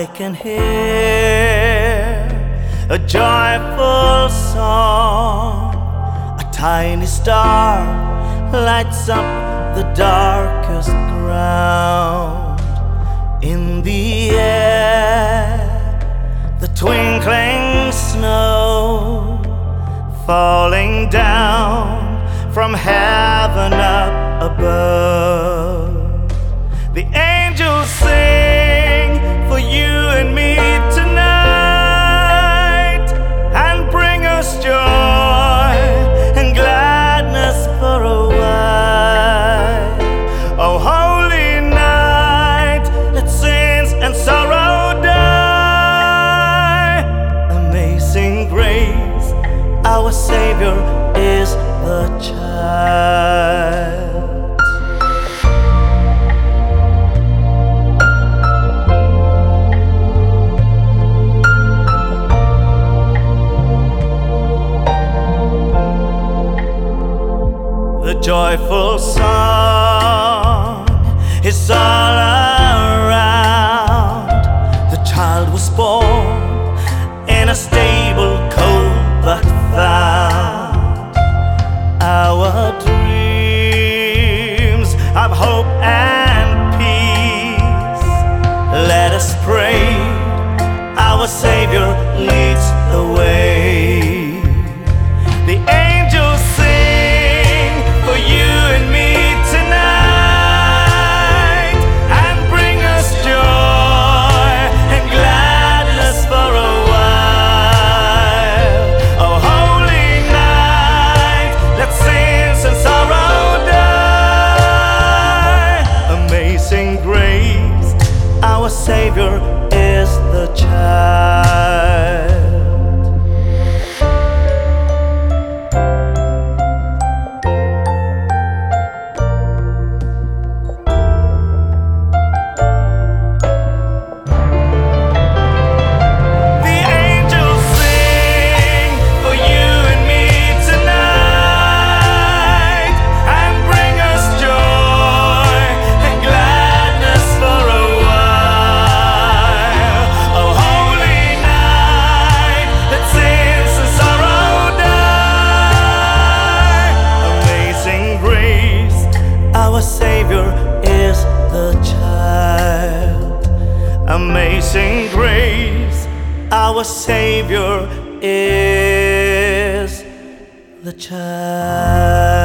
can hear a joyful song. A tiny star lights up the darkest ground. In the air, the twinkling snow falling down from heaven up above. The angels sing for you and me tonight, and bring us joy and gladness for a while. Oh, holy night, let sins and sorrow die. Amazing grace, our Savior is the child. The joyful song is all around. The child was born in a stable, cold but found. Our dreams of hope and peace, let us pray, our Savior leads the way. The angels sing for you and me tonight, and bring us joy and gladness for a while. Oh, holy night, let sins and sorrow die. Amazing grace, our Savior is the child. Our Savior is the child. Amazing grace, our Savior is the child.